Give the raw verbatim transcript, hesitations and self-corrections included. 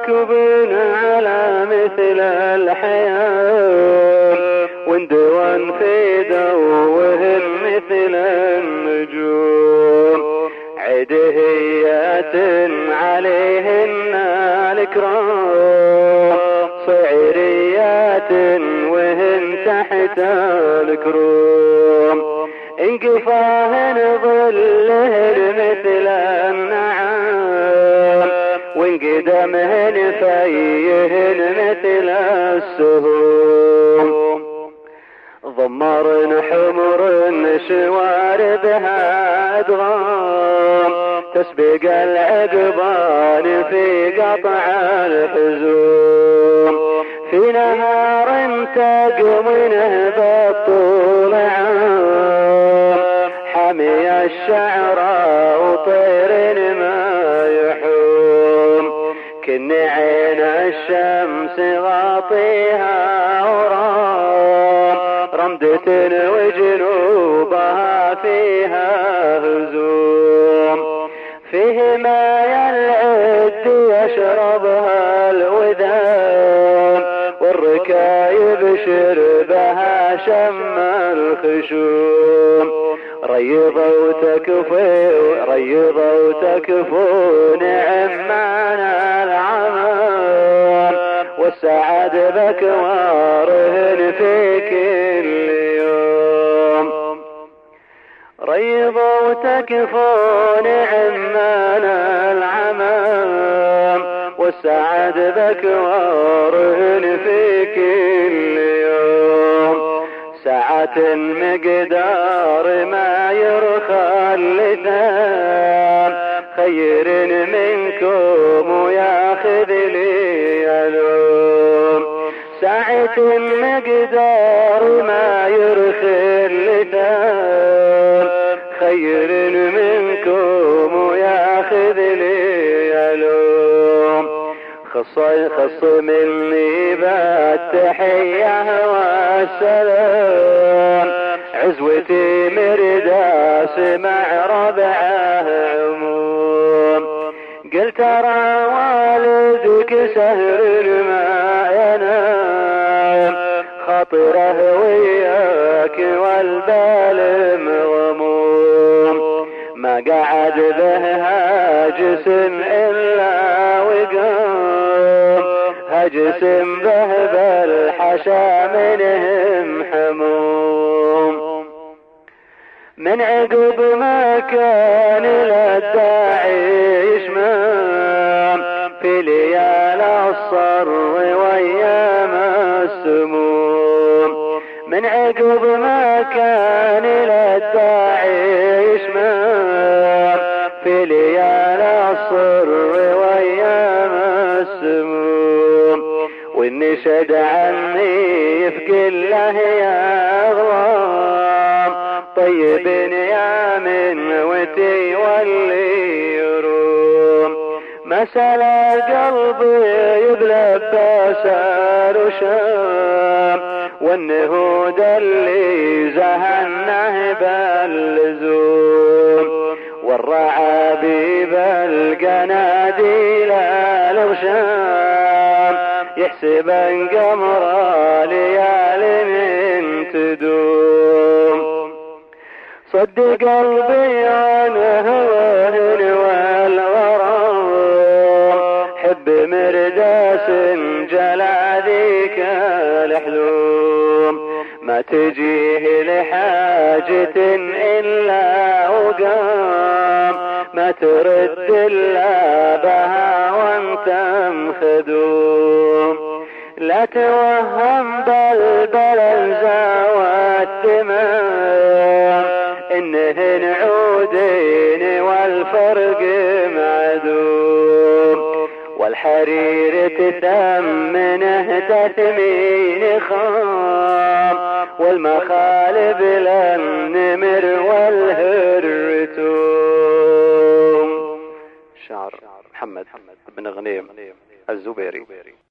راكبين على مثل الحياة واندوان في دوهم مثل النجوم عدهيات عليهن الكرام صعريات وهن تحت الكروم انقفاهن ظلهن مثل النعام وانقدمهن فيهن مثل السهوم ضمرن حمرن شواربها ادغام تسبق العقبان في قطع الحزوم في نهار تقمنه بالطول عام حمي الشعراء وطير ما يحوم كن عين الشمس غاطيها ورام رمدة وجنوبها فيها هزوم فيه ما يلعد يشربها الوذان والركايب شربها شم الخشوم ريضوا تكفوا ريضوا تكفوا نعم معنا العمان والسعد بكوارهن في كل يوم ريضوا تكفوا نعم معنا العمان والسعد بكوارهن في كل يوم ساعة مقدار ما يرخى اللسان خير منكم وياخذ لي يلوم ساعة مقدار ما يرخى اللسان خير منكم وياخذ لي يلوم خص خص مني بالتحية والسلام عزوتي مرداس مع ربعه عموم قلت ترى والدك سهر ما ينام خاطره وياك والبال مغموم ما قعد به هاجس الا وقام هجس به بالحشا منهم حموم من عقب ما كان للداعي يشمام في ليال الصر وايام السموم من عقب ما كان للداعي يشمام في ليال الصر وايام السموم والنشد عني يفقل له يا غرام طيب يا من وتي واللي يروم مسألة قلبي يبلبس الوشام والنهود اللي زهنه باللزوم والرعابي بالقناديل الغشام يحسبن قمر ليال من تدوم صدق قلبي عن هواه والغرام حب مرداس جلى ذيك الحلوم ما تجيه لحاجة إلا وقام ما ترد إلا بها وانت مخدوم لا توهم بلبل والتمام إنهن عودين والفرق معدوم والحرير تثمنه تثمين خام والمخالب للنمر والهرتوم. شعر محمد بن غنيم الزبيري.